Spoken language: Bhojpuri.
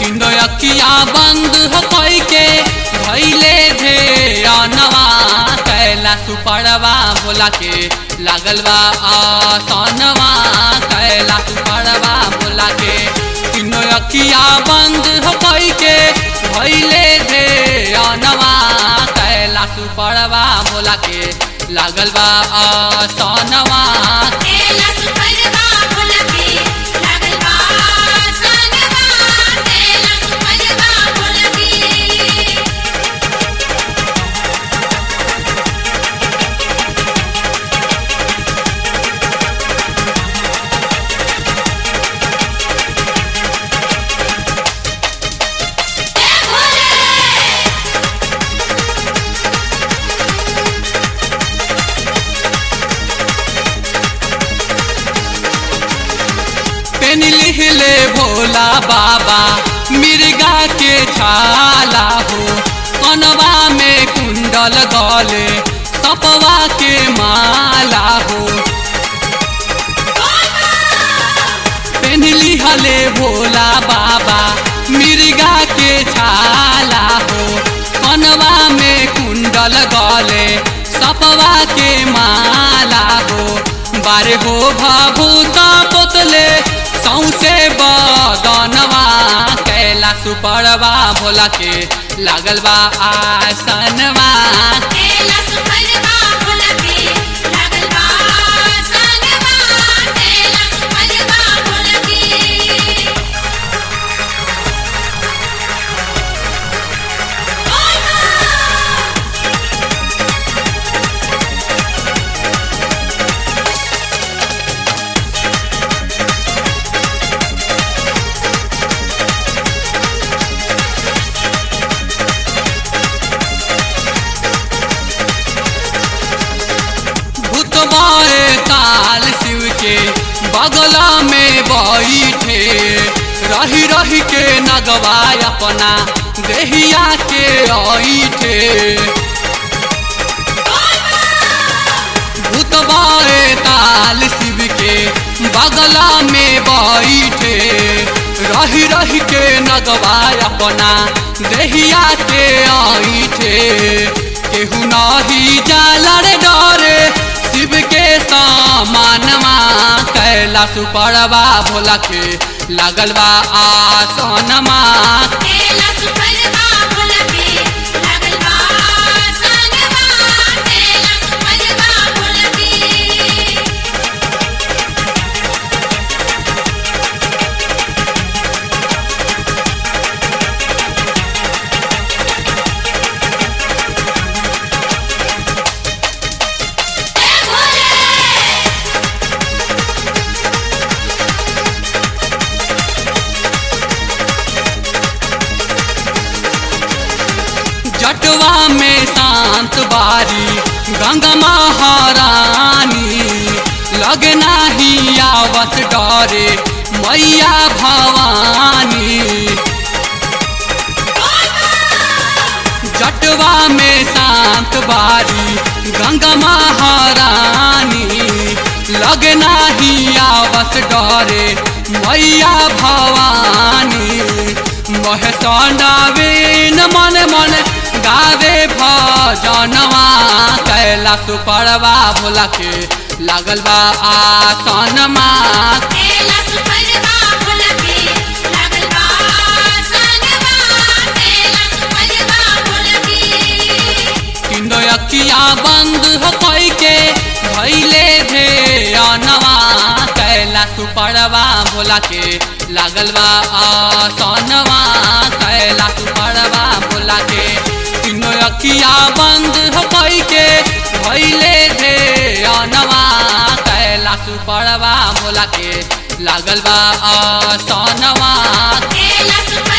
तीनों अखिया बंद हो कोई के भैले ध्यानवा कैलाश पड़वा भोला के लागल बा आसनवा कैलाश पड़वा भोला के तीनों अखिया बंद हो कोई के भैले ध्यानवा कैलाश पड़वा भोला के लागल बा आसनवा कैलाश पड़वा भोला के लागल बा आसनवा कैलाश पड़वा भोला के पेन लिहले भोला बाबा मिर्गा के छाला हो कनवा में कुंडल गले सपवा के माला हो पेन लिहले भोला बाबा मिर्गा के छाला हो कनवा में कुंडल गले सपवा के माला हो बारे हो भाभूता पोतले सौसे बदनवा कैलाश पड़वा भोला के लागल बा आसनवा कैलाश पड़वा भोला के लागल बा आसनवा कैलाश पड़वा भोला के भूतबाए काल शिव के बगला में बैठे रही रही के नगवा अपना देहिया के ऐठे भूतबाए काल शिव के बगला में बैठे रही रही के नगवा अपना देहिया के ऐठे केहू नाही जाला रे डरे शिव के सामानवा कैलाश पड़वा भोला के लागल बा आसनमा कैलाश पड़वा भोला के लागल बा आसनवा कैलाश पड़वा भोला के जटवा में शांत बारी गंगा महारानी लगे नाही आवत डरे मैया भवानी जटवा में शांत बारी गंगा महारानी लगे नाही आवत डरे मैया भवानी महेशावे न मन मन गावे भजनवा कैलाश पड़वा भोला के लागल बा आसनमा कैलाश पड़वा भोला के लागल बा आसनवा कैलाश पड़वा भोला के तीनों अखिया बंद हो कोई के भैले ध्यानवा कैलाश पड़वा भोला के लागल बा आसनवा कैलाश पड़वा भोला के तीनों अखिया बंद हो कोई के भैले ध्यानवा कैलाश पड़वा भोला के लागल बा आसनवा कैलाश